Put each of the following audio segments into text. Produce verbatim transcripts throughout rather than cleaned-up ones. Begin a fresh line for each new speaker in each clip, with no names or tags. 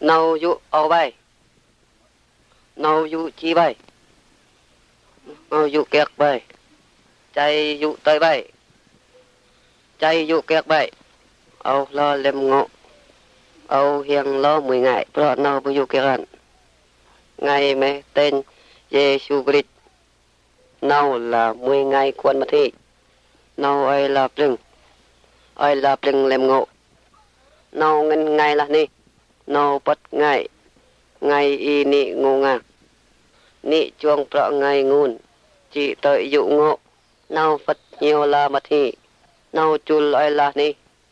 nào dụ ao bay nào dụ chi bay nào dụ kẹt bay chạy dụ tới bay chạy dụ kẹt bay ao lo lem ngộ ao hiền lo mười ngày pro nào bu dụ kẹt ăn ngày mẹ tên Giêsu Christ nào là mười ngày quan mất thi nào ai là plưng ai là plưng lem ngộ nào ngân ngày là ni nào bất ngày ngày y nị ngô ngạc nị chuông pro ngày ngôn chỉ tới dụ ngộ nào phật nhiều là mất thi nào chul ai là ni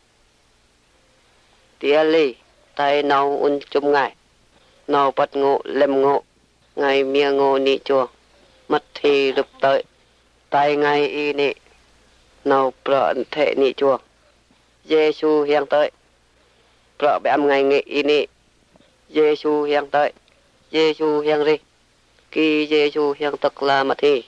tia li tay nào un chum ngày nào bất ngộ lem ngộ ngày mía ngô nị chuông mất thi rụp tới tay ngày y nị nào pro thể nị chuông Giêsu hiện tới pro bém ngày nghị y nị Giêsu hiện tới Giêsu hiện đi khi Giêsu hiện tức là mất thi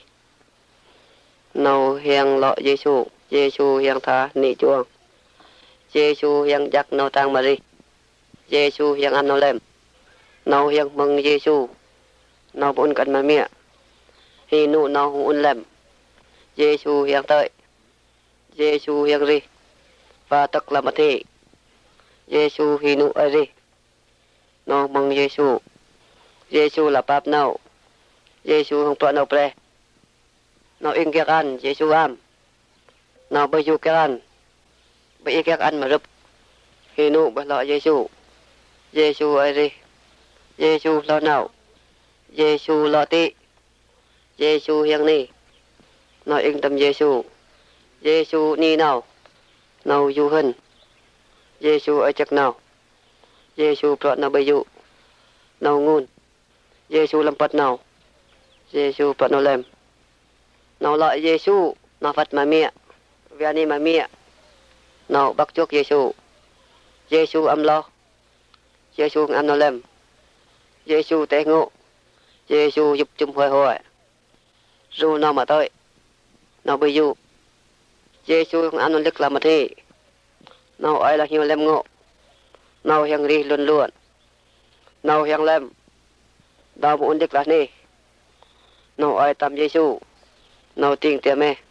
nào hiện lọ Giêsu Giêsu hiện tha nị chuông Giêsu hiện giặc nào tang mà đi Giêsu hiện ăn nào lem nào hiện mừng Giêsu nào bốn cận mà mía hi nụ nào un lem Giêsu hiện tới Giêsu hiện đi và tức là mất thi Giêsu hi nụ ở đi nào mừng Giêsu Giêsu là bab nào Giêsu không tuan nào pre nào in kẹt ăn Giêsu am nào bây giờ kẹt ăn bây kẹt ăn mà rụp hi nụ bởi lọ Giêsu Giêsu ở đi Giêsu lo nào Giêsu lo tị Giêsu hiện ni nói yên tâm Giêsu Giêsu ni nào nào du hân Giêsu ở chắc nào Giêsu prot nào bây dụ nào ngôn Giêsu làm phật nào Giêsu prot nào lem nào loại Giêsu nào phật mà mía vì ni mà mía nào bắt chuộc Giêsu Giêsu âm lo Giêsu âm nào lem Giêsu tế ngộ Giêsu giúp chung hồi hồi dù nào mà tới nào bây dụ Giêsu không ăn nó lực làm mà thi nào ai là nhiều lem ngộ nào hiền đi luôn luôn nào hiền lem nào muốn lực là ni nào ai tâm Giêsu nào tiền tiền mẹ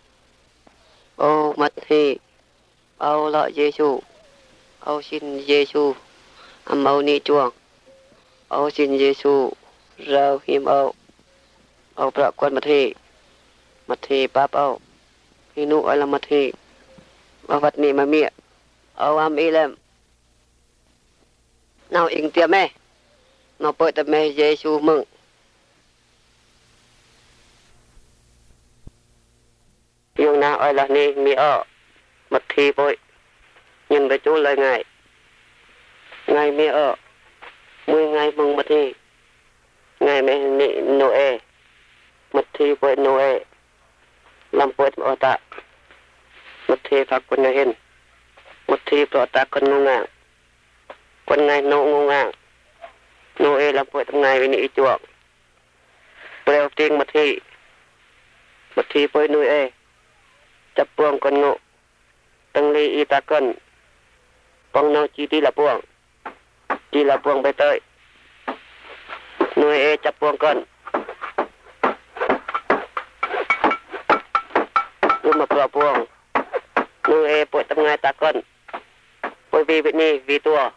ô mất thi ô lọ Giêsu ô xin Giêsu âm mâu ni chuông ô xin Giêsu rau hiểm ô ô bạc quan mất thi mất thi báp ô hi nụ ai là mất thi và vật ni mà mía ô am y lem nào in tiệm mẹ nào bơi tập mẹ Giêsu mừng yung nào ai là ni mi ở mất thi bơi nhìn về chú lời ngài ngài mi ở mười ngày mừng mất thi ngày mẹ nị Noe mất thi bơi Noe làm bơi ở tạ mất thi phạt quân ngày hin mất thi ở tạ con ngu ngang quân ngày nô ngu ngang Noe làm bơi trong ngày với nị chuộng bèo tiên mất thi mất thi bơi Noe chập buông con ngộ tăng ly y ta cân bong nào chi tí là buông chi là buông bê tơi Noe chập buông con mà bờ buông Noe bội tâm ngay ta con bội vì bị ni vì tua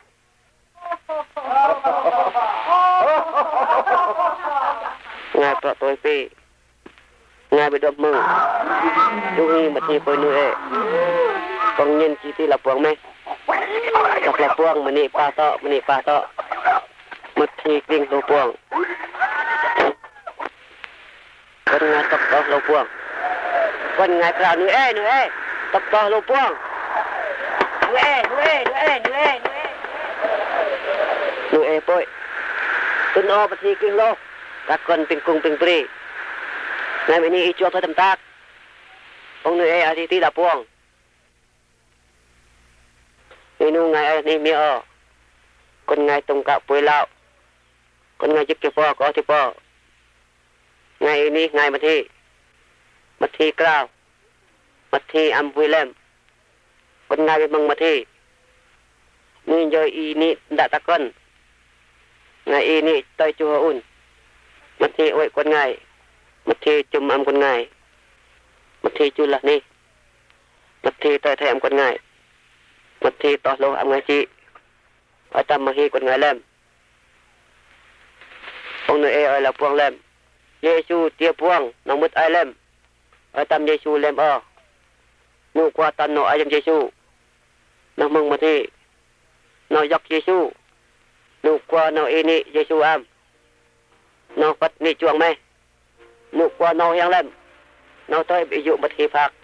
ngài bờ tôi phi ngài bị đập mừng chú hi mà thi bội Noe con nhân chi tí là buông mê đọc là buông mà nị pa tọ mà nị pa tọ một thi kinh lô buông con ngài tập đó lô buông con ngài vào nuôi ê nuôi ê tập to lô buông nuôi ê nuôi ê nuôi ê nuôi ê nuôi ê nuôi ê bội tuân ô bật thi kinh lô các con tình cùng tình pri ngài mới đi chua thôi tầm tác ông nuôi ê à thì tí là buông người nu ngài à đi mi ở con ngài tung cạo bôi lạo con ngài chích cái phò có thì phò ngài đi ngài mà thi mất thi cao mất thi âm vui lên con ngài bị mừng mất thi nguyên giờ y nị đã ta cân ngày y ni tới chùa un mất thì ôi con ngày mất thì chùm âm con ngày mất thì chu là ni mất thì tới thèm con ngày mất thì tỏ lô âm ngày chị ở tâm mà hi con ngày lem ông nội ơi là buông lem Giêsu tia buông nó mất ai lem ở tâm Giêsu lem ở nu qua tan nó ai trong Giêsu nó mừng mất thì nó dọc Giêsu nu qua nó y ni Giêsu am nó phát ni chuông mê nu qua nó hiang lem nó tới bị dụ mất hi phạt